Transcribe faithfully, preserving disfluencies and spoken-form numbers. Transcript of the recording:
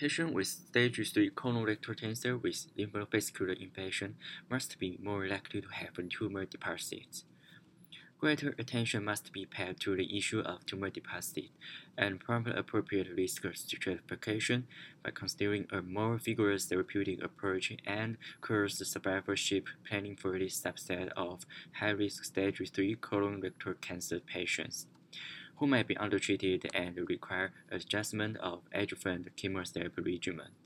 Patients with stage three colorectal cancer with lymphovascular infection must be more likely to have tumor deposits. Greater attention must be paid to the issue of tumor deposit and provide appropriate risk stratification by considering a more vigorous therapeutic approach and course survivorship planning for this subset of high-risk stage three colorectal cancer patients who may be undertreated and require adjustment of adjuvant chemotherapy regimen.